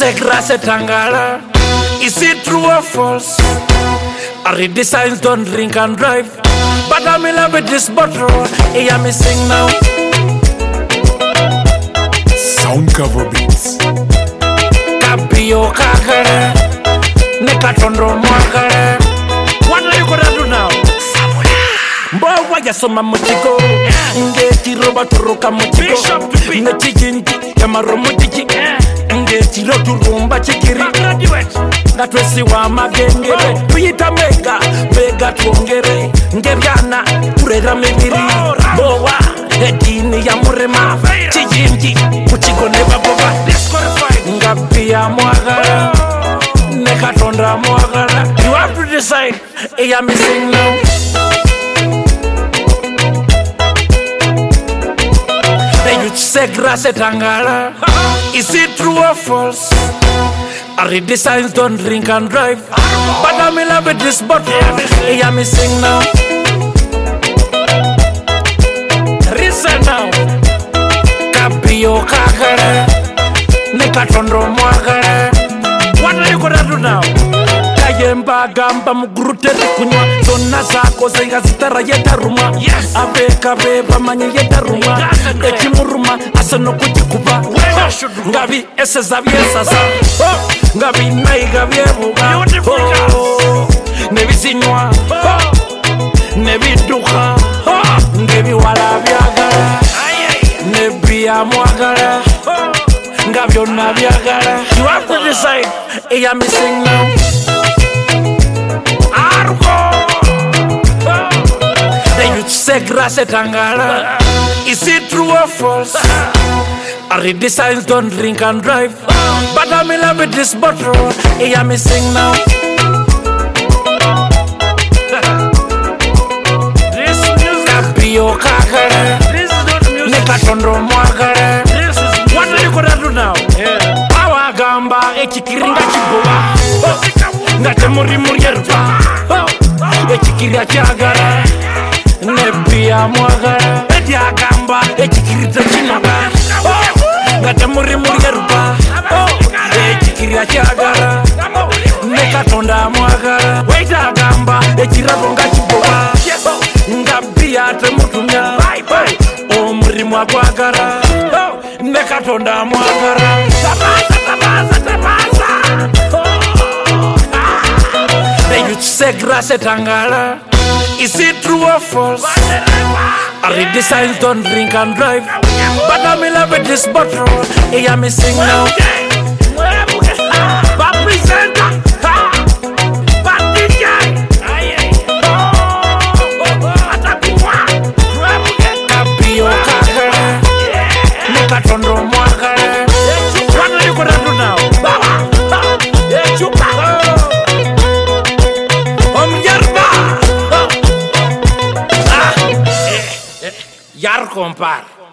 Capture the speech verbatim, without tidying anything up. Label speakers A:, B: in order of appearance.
A: Segrase Tangala. Is it true or false? I read the signs, don't drink and drive. But I'm in love with this bottle. Hear me sing now.
B: Sound cover beats.
A: Kapio kakare, nekatondro mwakare. What are you gonna do now? Mbowa ya soma mutiko, ngeti roba turuka mutiko, ngeti jinti ya maro mutiki, ngeti rotu rumba chikiri. Ngatwesi wa magengere, tuyita mega, mega tuongere, ngebyana turera mibiri. Mbowa edini ya murema, chijinti mutiko neba boba. Ngapia mwagara, nekatonda mwagara. You have to decide, hear me sing now. Segrase Tangala. Is it true or false? I read the signs, don't drink and drive. But I'm in love with this bottle. Hear me sing now. Listen now. Kapio kakare, nekatondro mwakare. What are you gonna do now? Kayemba gamba mugurute kunywa zona zako zenga zitara yetaruma. Abeka beba manye yetaruma. Ekimuruma asano kutikuba. Ngabi ese zabiesa sa. Ngabi naiga byebuga. Nebizinywa. Nebiduka. Ngebi wala byagala. Nebi amwagala. Ngabyo nabyagala. You have to decide. Hear me sing now. Segrase Tangala. Is it true or false? I read the signs, don't drink and drive. But I'm in love with this bottle. Hear me sing now. This music. Kapio kakare, nekatondro mwakare. What are you gonna do now? Awa gamba echikiringa chibowa. Ngate muri muri yerba. Echikiria chagara. Nebia mwagara, edia gamba, echikirita chinoga. Ngate muri muri yerba, echikiria chagara. Nekatonda mwagara, weita gamba, echirabonga chibowa. Ngabia te mutumya, o muri mwagara. Nekatonda mwagara. Tabaza, tabaza, tabaza. Segrase Tangala. Is it true or false? I read the signs, don't drink and drive. But I'm in love with this bottle. Hear me sing now. Kapio kakare, nekatondro mwakare. What are you gonna do now? Yar compar.